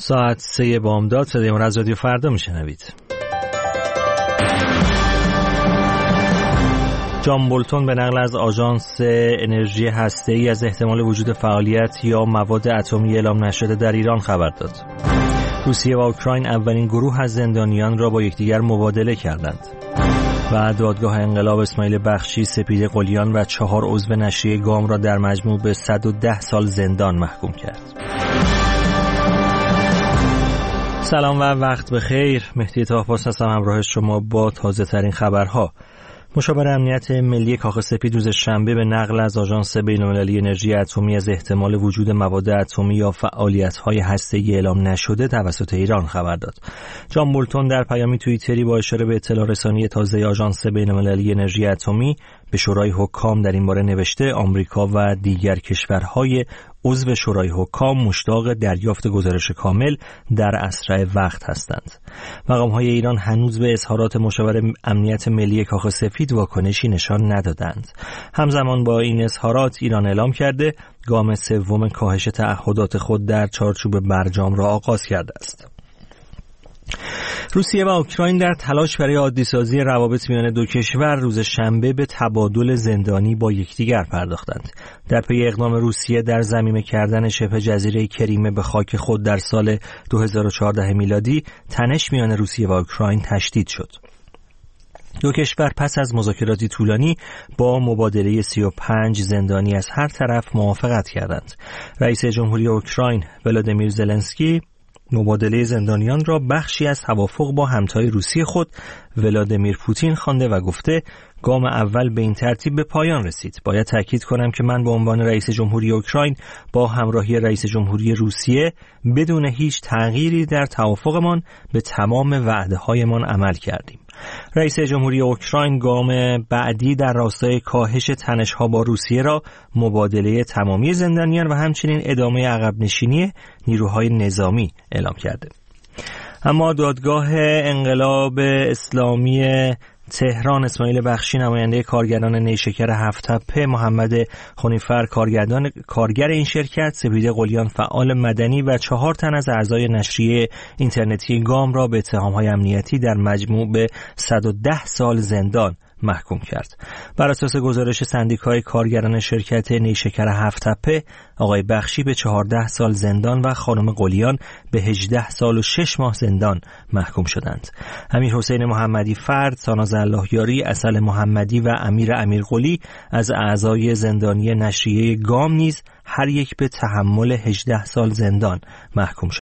ساعت 3 بامداد صدای ما از رادیو فردا میشنوید. جان بولتون به نقل از آژانس انرژی هسته‌ای از احتمال وجود فعالیت یا مواد اتمی اعلام نشده در ایران خبر داد. روسیه و اوکراین اولین گروه از زندانیان را با یکدیگر مبادله کردند. و دادگاه انقلاب اسماعیل بخشی، سپید قلیان و 4 عضو نشریه گام را در مجموع به 110 سال زندان محکوم کرد. سلام و وقت بخیر. مهدی طاهپاس هستم همراه شما با تازه ترین خبرها. مشاور امنیت ملی کاخ سپید روز شنبه به نقل از آژانس بین‌المللی انرژی اتمی از احتمال وجود مواد اتمی یا فعالیت‌های هسته‌ای اعلام نشده توسط ایران خبر داد. جان بولتون در پیامی توییتری با اشاره به اطلاع رسانی تازه آژانس بین‌المللی انرژی اتمی به شورای حکام در این باره نوشته آمریکا و دیگر کشورهای عضو شورای حکام مشتاق دریافت گزارش کامل در اسرع وقت هستند. مقام‌های ایران هنوز به اظهارات مشاور امنیت ملی کاخ سفید واکنشی نشان ندادند. همزمان با این اظهارات ایران اعلام کرده گام سوم کاهش تعهدات خود در چارچوب برجام را آغاز کرده است. روسیه و اوکراین در تلاش برای عادی‌سازی روابط میان دو کشور روز شنبه به تبادل زندانی با یکدیگر پرداختند. در پی اقدام روسیه در ضمیمه کردن شبه جزیره کریمه به خاک خود در سال 2014 میلادی، تنش میان روسیه و اوکراین تشدید شد. دو کشور پس از مذاکراتی طولانی با مبادله 35 زندانی از هر طرف موافقت کردند. رئیس جمهوری اوکراین ولادیمیر زلنسکی مبادله زندانیان را بخشی از توافق با همتای روسی خود ولادیمیر پوتین خوانده و گفته گام اول به این ترتیب به پایان رسید. باید تاکید کنم که من به عنوان رئیس جمهوری اوکراین با همراهی رئیس جمهوری روسیه بدون هیچ تغییری در توافقمان به تمام وعده‌هایمان عمل کردیم. رئیس جمهوری اوکراین گام بعدی در راستای کاهش تنش‌ها با روسیه را مبادله تمامی زندانیان و همچنین ادامه عقب نشینی نیروهای نظامی اعلام کرده. اما دادگاه انقلاب اسلامی تهران اسماعیل بخشی، نماینده کارگران نیشکر هفت‌تپه، محمد خونیفر کارگر این شرکت، سپید قلیان فعال مدنی و 4 تن از اعضای نشریه اینترنتی گام را به اتهام‌های امنیتی در مجموع به 110 سال زندان محکوم کرد. بر اساس گزارش سندیکای کارگران شرکت نیشکر هفت‌تپه، آقای بخشی به 14 سال زندان و خانم قلیان به 18 سال و 6 ماه زندان محکوم شدند. امیر حسین محمدی فرد، ساناز اللهیاری، اصل محمدی و امیر امیرقلی از اعضای زندانی نشریه گام نیز هر یک به تحمل 18 سال زندان محکوم شدند.